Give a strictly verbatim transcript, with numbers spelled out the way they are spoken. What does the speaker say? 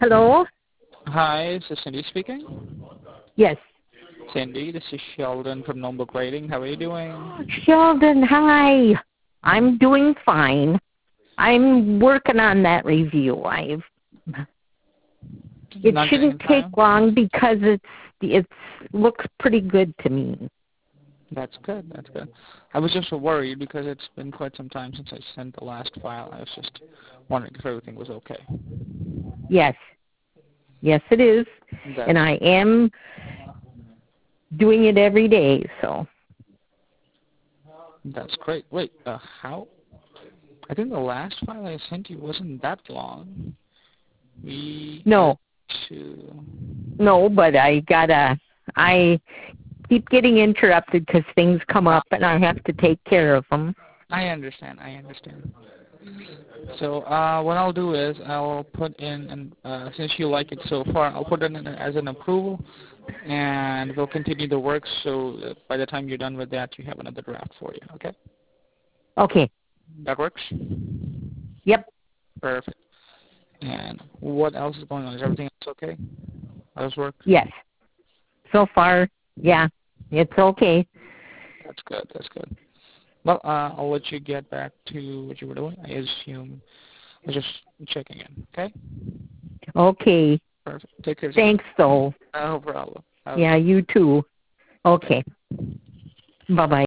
Hello? Hi, this is Cindy speaking. Yes. Cindy, this is Sheldon from Notebook Writing. How are you doing? Sheldon, hi. I'm doing fine. I'm working on that review. I've it Not getting shouldn't in take time? long because it's it looks pretty good to me. That's good, that's good. I was just worried because it's been quite some time since I sent the last file. I was just wondering if everything was okay. Yes. Yes, it is. That's And I am doing it every day, so. that's great. Wait, uh, how? I think the last file I sent you wasn't that long. We No. get to... No, but I gotta, I keep getting interrupted because things come Uh, up and I have to take care of them. I understand, I understand. So uh, what I'll do is I'll put in, and uh, since you like it so far, I'll put it in as an approval, and we'll continue the work. So that by the time you're done with that, you have another draft for you. Okay? Okay. That works. Yep. Perfect. And what else is going on? Is everything else okay? How's work? Yes. So far, yeah, it's okay. That's good. That's good. Well, uh, I'll let you get back to what you were doing. I assume I was just checking in. Okay? Okay. Perfect. Take care. Thanks, though. No problem. Have a Yeah, good you too. day. Okay. Bye-bye.